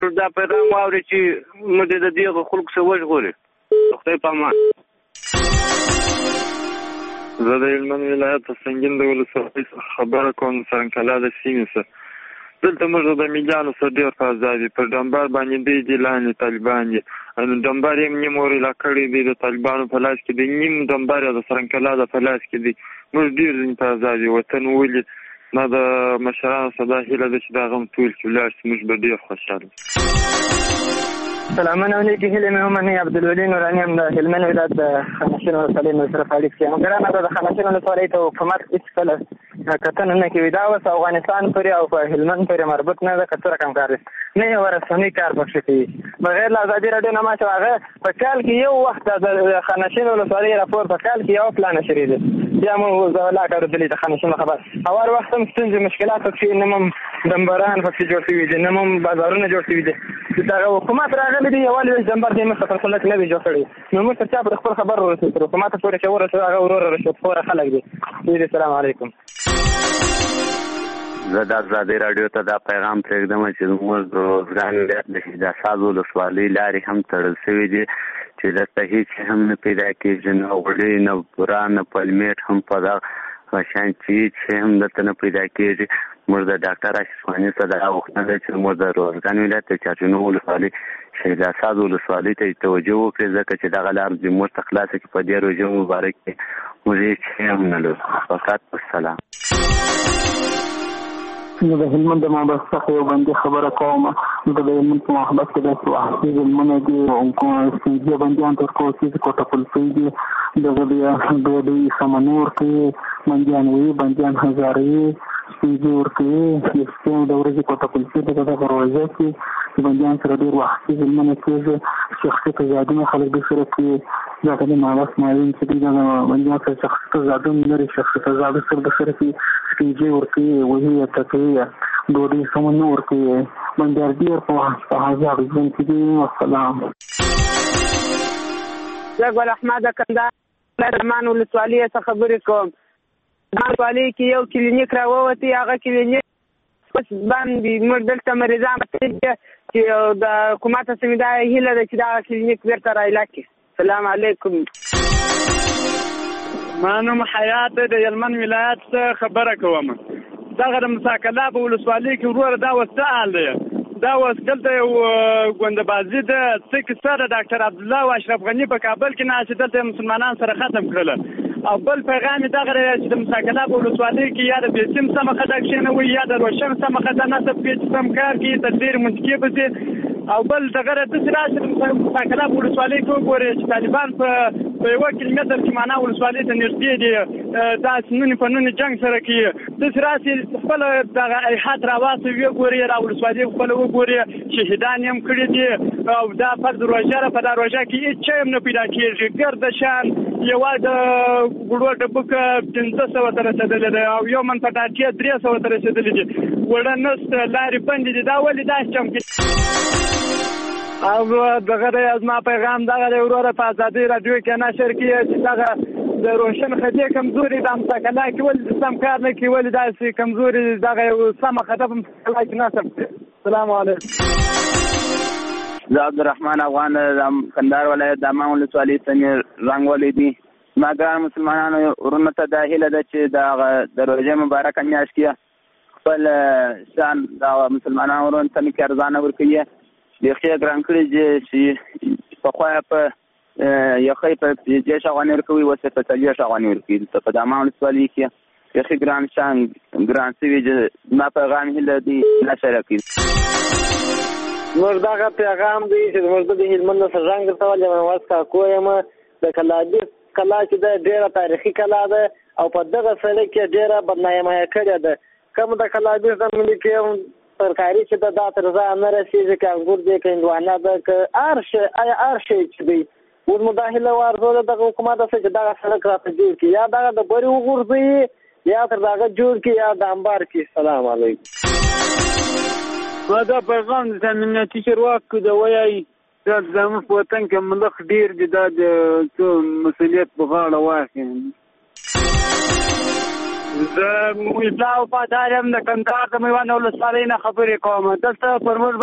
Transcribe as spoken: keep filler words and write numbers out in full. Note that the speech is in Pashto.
دا پیغام واوري چې موږ د دې خلکو څخه وژغوري. خدای په امان. زه د هلمند ولایت سنګین د ولسوالۍ خبره کوم، څرنګکلا د سیمې څخه. دلته موږ د میجانو سره ډېر په ازاد دي، پر ډمبر باندې دی دي لاندې طالبان دي. ډمبر یې نیم ورېلا کړی دی، د طالبانو په لاس کې دی، نیم ډمبر یې د څرنګکلا د په لاس کې دی. موږ ډېر ځین په ازاد دي. وطن ولې ما د مشرانو څخه دا هیله ده چې دا غم ټول کړي ولاړ شي، موږ به ډېر خوشحاله. سلامونه علیکم. هیله مې ومنئ. عبدالولي نوراني یم د هلمند ولایت د خانشین ولسوالۍ نه سره فعالیت کوم. ګرانه ده، د خانشین ولسوالۍ ته حکومت هېڅ کله کتنه نه کوي. دا اوس افغانستان پورې او په هلمند پورې مربوط نه ده، که څه رقم کار دی نه یو رسنۍ کار پکښې کوي. بغیر له ازادي راډیو نه ما چې هغه په کال کې یو وخت د خانشین ولسوالۍ راپور په کال کې یو پلان نشرې دی، بیا مو زولا کړدلې د خانشین خبر هوار وخت هم ستونزې مشکلات پکښې نه هم ډمبران پکښې جوړ شوي دي، نه هم بازارونه جوړ شوي دي. دغه حکومت راغلی دی یوازې ډمبر دې مخته پر خلک نه دی جوړ کړی، نو موږ تر چا به خپل خبر ورسوي تر حکومت پورې چې ورسوي هغه وروره رشوتخوره خلک دي. السلام علیکم. زه د ازادي راډیو ته دا پیغام پرېږدم چې زموږ د روزګان ولایت د حجازآباد ولسوالۍ لارې هم تړل شوي دي چې دلته هېڅ هم نه پیدا کېږي، نه غوړي نه بوره نه پلمېټ هم په دغه شان چې هېڅ هم دلته نه پیدا کېږي. موږ د ډاکټر اشرف غني څخه دا غوښتنه ده چې موږ د روزګان ولایت د چارچونو ولسوالۍ حجازآباد ولسوالۍ ته توجه وکړي، ځکه چې دغه لار دې موږ ته خلاصه کړي. په دې روژه مبارک کې موږ هېڅ هم نه لرو. فقط والسلام. زه د هلمند د محبس څخه یو بندي خبره کوم. زه د هلمند په محبس کې داسې وحشي ظلمونه دي، سپین بندیان تر کوڅې کوټه پلسۍ دي، دغه بیا ډوډۍ سمنه ورکوي، بندیان وي بندیان هزاروي، سپینځي ورکوي، د شپې د ورځې کوټه پلسۍ دغه دغه روژه کې بندیان سره ډېر وحشي ظلمونه کېږي، شخصي تضادونه خلک دوی سره کوي. دغه د محبس معلم چې دوی دغه بندیان سره شخصي تضادونه لري، شخصي تضاد سره د سره کوي، سپینځي ورکوي، وهي یې ټکوي، ډوډۍ سمنه ورکوي، بندیان ډېر په هزار ژوند کې دي. والسلام. زه ګل احمد کندهار درمان ولسوالۍ څخه خبرې کوم. ولسوالۍ کې یو کلینیک راووتی، هغه کلینیک اوس بند دي. موږ دلته مریضان چې د حکومت څخه دا هیله ده چې دا کلینیک بیرته رایله کړي. السلام علیکم. ما نوم حیات د هلمند ولایت څخه خبره کوم. دغه د مساکلا په ولسوالۍ کې وروره دا اوس څه حال دی؟ دا اوس دلته یو ګوندبازي ده، څه کیسه ده؟ ډاکټر عبدالله او اشرف غني په کابل کې ناست دلته مسلمانان سره ختم کړل. او بل پیغام یې دغه دی چې د مساکلا په ولسوالۍ کې یا د بیسیم سمه خطه کښېنوي یا د روشن سمه خطه نصب کړي چې سم کار کوي، تدبیر منطقي پسې. او بل دغه داسې راشي د مساکلا په ولسوالۍ کې وګورئ چې طالبان په په یوه کیلومتر کې معنا ولسوالۍ ته نږدې دي، داسې نونې په نونې جنګ سره کوي. داسې راشي خپله دغه ایحات راواستوي، وګورئ را ولسوالۍ خپله وګورئ، شهیدان یې هم کړي دي. او دا فرض روژه ده، په دا روژه کې هېڅ شی هم نه پیدا کېږي، ګرده شان یوازې د ګوړو ډبوکه پنځه سوه ته رسېدلې ده او یو من پټاټې درې سوه ته رسېدلې دي. وړه نسته، لارې بندې دي. دا ولې داسې چم کوي؟ او دغه دی زما پیغام دغه دی وروره په ازادي راډیو کې نشر کړي چې دغه د روشن خطې کمزوري د مساکلا کې ولې سم کار نه کوي، ولې داسې کمزوري دغه یو سمه خطه په مساکلا کې نصب کړي. السلام علیکم. زه عبدالرحمن افغان د کندهار ولایت د دامان ولسوالۍ څخه رنګولې دي. زما ګران مسلمانانو ورونو ته دا هیله ده چې د روژې مبارکه میاشت کې خپل شان د مسلمانانو ورونو ته مې کې ارزانه ورکوي. بیخي ګران کړي چې پخوا په یخی په دېرش افغانۍ ورکوي، اوس یې په څلوېښت افغانۍ ورکوي. دلته په دامان ولسوالۍ کې بیخي ګران شان ګران شوي چې زما پیغام هیله دی نشره کړي. موږ دغه پیغام دی چې موږ د هلمند څخه رنګ درته ولې مواز کاکو یم. د کلابیر کلا چې ده ډېره تاریخي کلا ده او په دغه سړک کې ډېره بدنامه کړې ده. کوم د کلابیر د ملي کې ترکاري چې ده دا تر ځایه نه رسېږي، که انګور دی که هندوانه ده که هر شی آیا هر شی چې دی. اوس مو دا هیله وارزوله دغه حکومت ته چې دغه سړک راته جوړ کړي، یا دغه د بري وغورځوي یا تر دغه جوړ کړي یا د انبار کړي. السلام علیکم. ما دا پیغام د امنیتي چارواکو د وایي دا زموږ په وطن کې ملخ ډېر دي، دا د څه مسؤلیت په غاړه واخلي. زه اطلاع وفادار یم، د کندهار د میوند ولسوالۍ نه خبرې کوم. دلته پر موږ